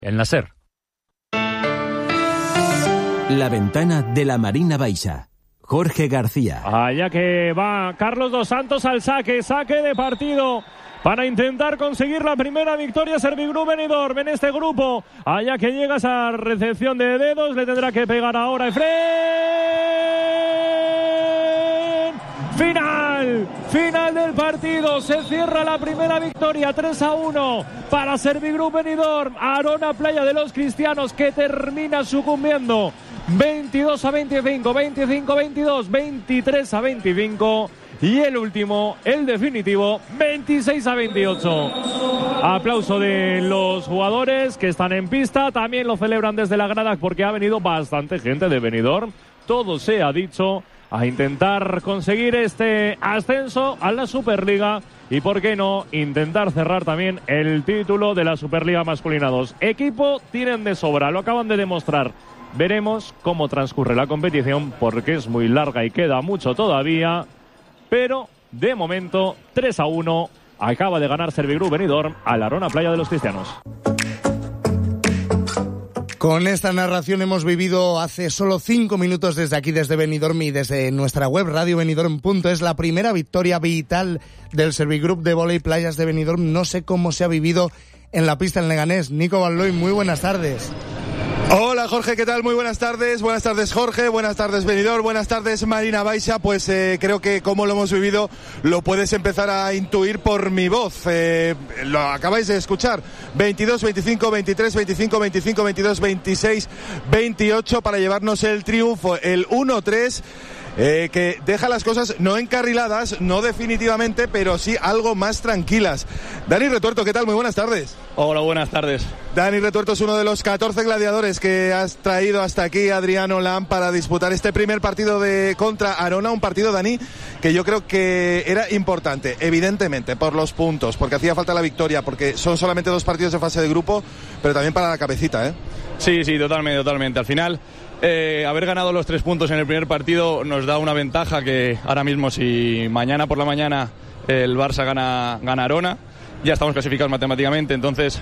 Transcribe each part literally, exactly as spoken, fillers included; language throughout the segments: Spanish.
El Nasser. La ventana de la Marina Baixa. Jorge García. Allá que va Carlos Dos Santos al saque, saque de partido para intentar conseguir la primera victoria Servigroup Benidorm en este grupo. Allá que llega esa recepción de dedos, le tendrá que pegar ahora Efren. Final, final del partido, se cierra la primera victoria, tres a uno para Servigroup Benidorm. Arona Playa de los Cristianos, que termina sucumbiendo veintidós a veinticinco, veinticinco a veintidós, veintitrés a veinticinco y el último, el definitivo, veintiséis a veintiocho. Aplauso de los jugadores que están en pista, también lo celebran desde la grada porque ha venido bastante gente de Benidorm, todo se ha dicho, a intentar conseguir este ascenso a la Superliga y, por qué no, intentar cerrar también el título de la Superliga Masculina dos. Equipo tienen de sobra, lo acaban de demostrar. Veremos cómo transcurre la competición porque es muy larga y queda mucho todavía, pero de momento tres a uno acaba de ganar Servigroup Benidorm al Arona Playa de los Cristianos. Con esta narración hemos vivido hace solo cinco minutos desde aquí, desde Benidorm y desde nuestra web radio benidorm punto es, la primera victoria vital del Servigroup de Voley Playas de Benidorm. No sé cómo se ha vivido en la pista en Leganés. Nico Balloy, muy buenas tardes. Hola Jorge, ¿qué tal? Muy buenas tardes, buenas tardes Jorge, buenas tardes Benidorm, buenas tardes Marina Baixa. Pues eh, creo que como lo hemos vivido lo puedes empezar a intuir por mi voz, eh, lo acabáis de escuchar, veintidós, veinticinco, veintitrés, veinticinco, veinticinco, veintidós, veintiséis, veintiocho para llevarnos el triunfo, el uno tres. Eh, que deja las cosas no encarriladas, no definitivamente, pero sí algo más tranquilas. Dani Retuerto, ¿qué tal? Muy buenas tardes. Hola, buenas tardes. Dani Retuerto es uno de los catorce gladiadores que has traído hasta aquí, Adriano Lam, para disputar este primer partido de contra Arona, un partido, Dani, que yo creo que era importante, evidentemente, por los puntos, porque hacía falta la victoria, porque son solamente dos partidos de fase de grupo, pero también para la cabecita, ¿eh? Sí, sí, totalmente, totalmente. Al final, eh, haber ganado los tres puntos en el primer partido nos da una ventaja que ahora mismo, si mañana por la mañana el Barça gana, gana Arona, ya estamos clasificados matemáticamente, entonces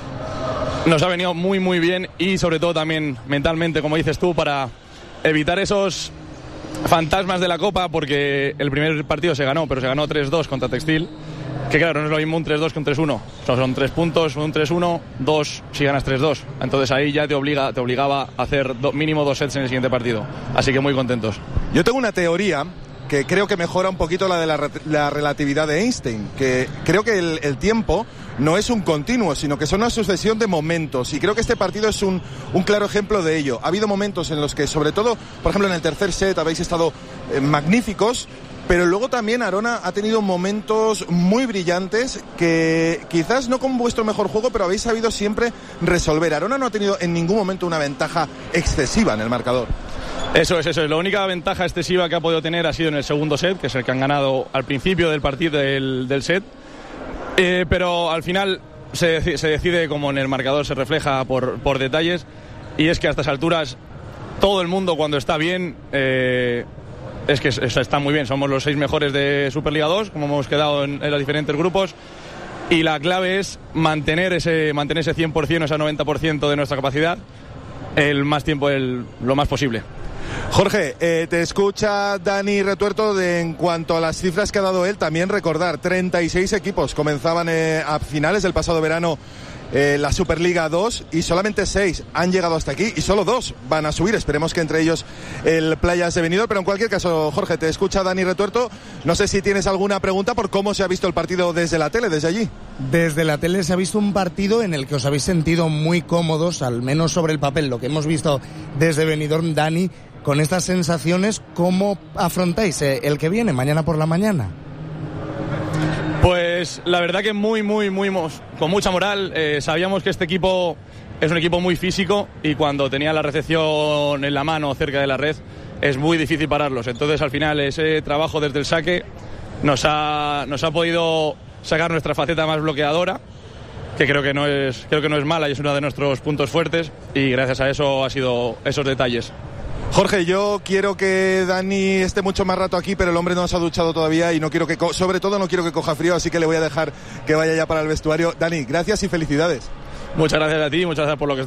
nos ha venido muy muy bien y sobre todo también mentalmente, como dices tú, para evitar esos fantasmas de la Copa, porque el primer partido se ganó, pero se ganó tres dos contra Textil, que claro, no es lo mismo un tres dos que un tres uno, o sea, son tres puntos, un tres uno, dos si ganas tres dos, entonces ahí ya te obliga, te obligaba a hacer do, mínimo dos sets en el siguiente partido, así que muy contentos. Yo tengo una teoría que creo que mejora un poquito la de la, la relatividad de Einstein, que creo que el, el tiempo no es un continuo, sino que son una sucesión de momentos, y creo que este partido es un, un claro ejemplo de ello. Ha habido momentos en los que, sobre todo, por ejemplo, en el tercer set habéis estado eh, magníficos, pero luego también Arona ha tenido momentos muy brillantes que quizás no con vuestro mejor juego, pero habéis sabido siempre resolver. Arona no ha tenido en ningún momento una ventaja excesiva en el marcador. Eso es, eso es. La única ventaja excesiva que ha podido tener ha sido en el segundo set, que es el que han ganado al principio del partido del, del set. Eh, pero al final se, se decide, como en el marcador se refleja, por, por detalles. Y es que a estas alturas todo el mundo, cuando está bien, eh, es que eso está muy bien. Somos los seis mejores de Superliga dos, como hemos quedado en, en los diferentes grupos. Y la clave es mantener ese, mantener ese cien por ciento, ese noventa por ciento de nuestra capacidad el más tiempo, el, lo más posible. Jorge, eh, te escucha Dani Retuerto de, en cuanto a las cifras que ha dado él, también recordar, treinta y seis equipos comenzaban eh, a finales del pasado verano eh, la Superliga dos y solamente seis han llegado hasta aquí y solo dos van a subir, esperemos que entre ellos el Playas de Benidorm, pero en cualquier caso, Jorge, te escucha Dani Retuerto, no sé si tienes alguna pregunta por cómo se ha visto el partido desde la tele, desde allí. Desde la tele se ha visto un partido en el que os habéis sentido muy cómodos, al menos sobre el papel, lo que hemos visto desde Benidorm. Dani, con estas sensaciones, ¿cómo afrontáis el que viene mañana por la mañana? Pues la verdad que muy, muy, muy, con mucha moral. Eh, sabíamos que este equipo es un equipo muy físico y cuando tenía la recepción en la mano cerca de la red es muy difícil pararlos. Entonces al final ese trabajo desde el saque nos ha, nos ha podido sacar nuestra faceta más bloqueadora, que creo que no es, creo que no es mala y es uno de nuestros puntos fuertes, y gracias a eso ha sido esos detalles. Jorge, yo quiero que Dani esté mucho más rato aquí, pero el hombre no se ha duchado todavía y no quiero que, co- sobre todo no quiero que coja frío, así que le voy a dejar que vaya ya para el vestuario. Dani, gracias y felicidades. Muchas gracias a ti, muchas gracias por lo que